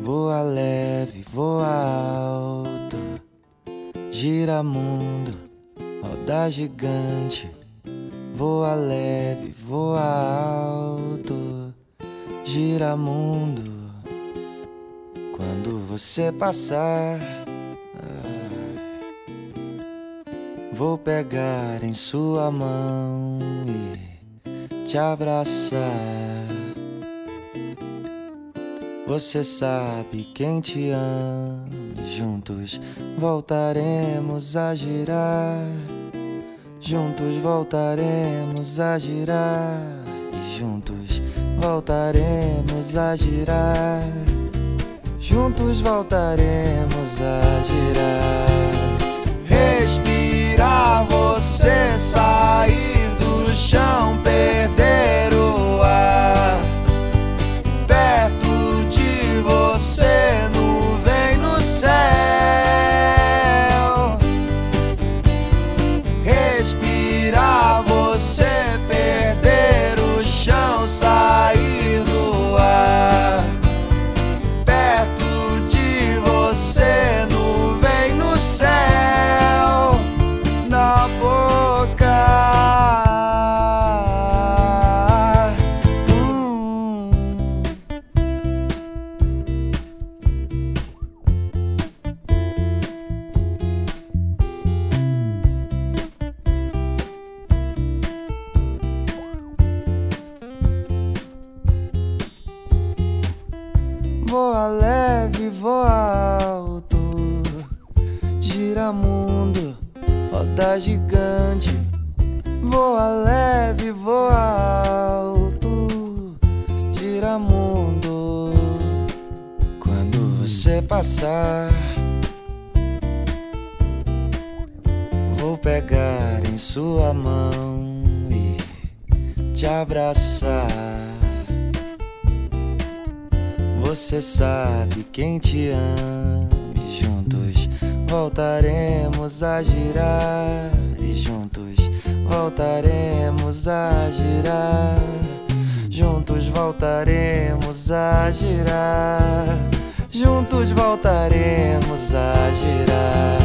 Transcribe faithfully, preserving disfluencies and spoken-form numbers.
Voa leve, voa alto, gira mundo, roda gigante. Voa leve, voa alto, gira mundo. Quando você passar, vou pegar em sua mão e te abraçar. Você sabe quem te ama, juntos voltaremos a girar. Juntos voltaremos a girar. E juntos voltaremos a girar. Juntos voltaremos a girar. Respirar, você sair do chão, perder o ar. Perto de você, nuvem no céu. Respirar, você perder o chão, sair do ar. Perto de você, nuvem no céu, na boca. hum. Voa leve, voa alto, gira mundo, roda gigante. Voa leve, voa alto, gira mundo. Quando você passar, vou pegar em sua mão e te abraçar. Você sabe quem te ama, e juntos voltaremos a girar. E juntos voltaremos a girar. Juntos voltaremos a girar. Juntos voltaremos a girar.